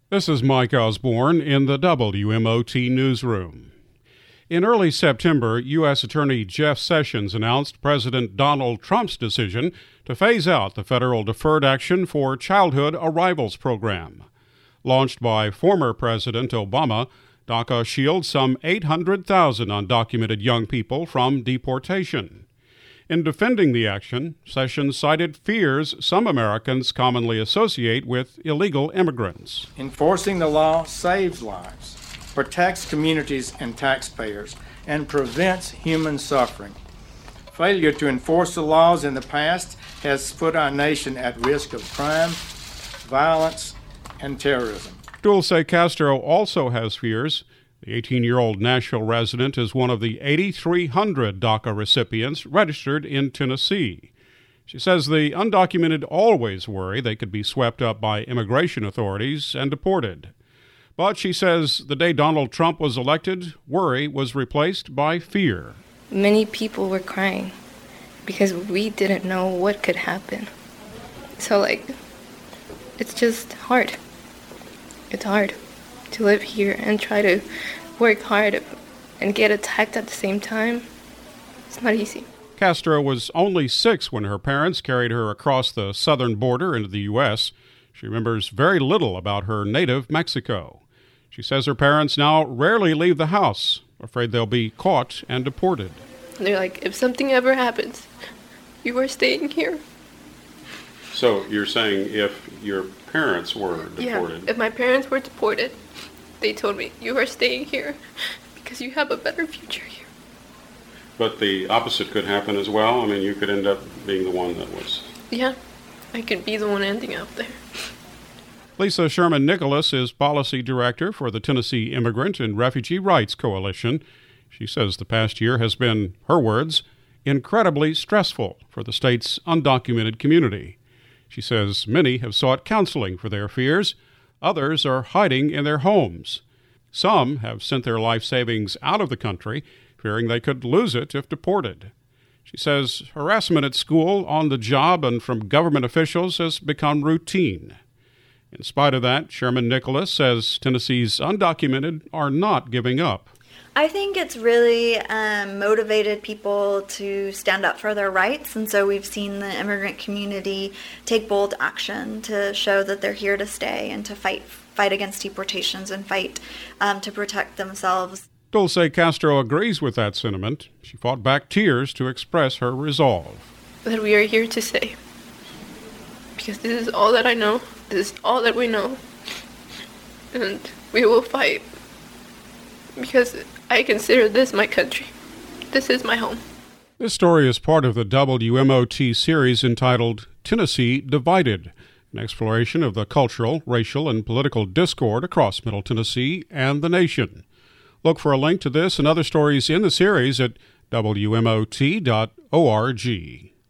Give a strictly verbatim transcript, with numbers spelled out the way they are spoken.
This is Mike Osborne in the W M O T newsroom. In early September, U S Attorney Jeff Sessions announced President Donald Trump's decision to phase out the federal Deferred Action for Childhood Arrivals program. Launched by former President Obama, DACA shields some eight hundred thousand undocumented young people from deportation. In defending the action, Sessions cited fears some Americans commonly associate with illegal immigrants. Enforcing the law saves lives, protects communities and taxpayers, and prevents human suffering. Failure to enforce the laws in the past has put our nation at risk of crime, violence, and terrorism. Dulce Castro also has fears. The eighteen-year-old Nashville resident is one of the eighty-three hundred DACA recipients registered in Tennessee. She says the undocumented always worry they could be swept up by immigration authorities and deported. But she says the day Donald Trump was elected, worry was replaced by fear. Many people were crying because we didn't know what could happen. So, like, it's just hard. It's hard to live here and try to work hard and get attacked at the same time. It's not easy. Castro was only six when her parents carried her across the southern border into the U S She remembers very little about her native Mexico. She says her parents now rarely leave the house, afraid they'll be caught and deported. They're like, if something ever happens, you are staying here. So you're saying if your parents were deported? Yeah, if my parents were deported, they told me, you are staying here because you have a better future here. But the opposite could happen as well? I mean, you could end up being the one that was... Yeah, I could be the one ending up there. Lisa Sherman Nicholas is policy director for the Tennessee Immigrant and Refugee Rights Coalition. She says the past year has been, her words, incredibly stressful for the state's undocumented community. She says many have sought counseling for their fears. Others are hiding in their homes. Some have sent their life savings out of the country, fearing they could lose it if deported. She says harassment at school, on the job, and from government officials has become routine. In spite of that, Sherman Nicholas says Tennessee's undocumented are not giving up. I think it's really um, motivated people to stand up for their rights, and so we've seen the immigrant community take bold action to show that they're here to stay and to fight fight against deportations and fight um, to protect themselves. Dulce Castro agrees with that sentiment. She fought back tears to express her resolve. That we are here to stay. Because this is all that I know. This is all that we know. And we will fight. Because I consider this my country. This is my home. This story is part of the W M O T series entitled Tennessee Divided, an exploration of the cultural, racial, and political discord across Middle Tennessee and the nation. Look for a link to this and other stories in the series at W M O T dot org.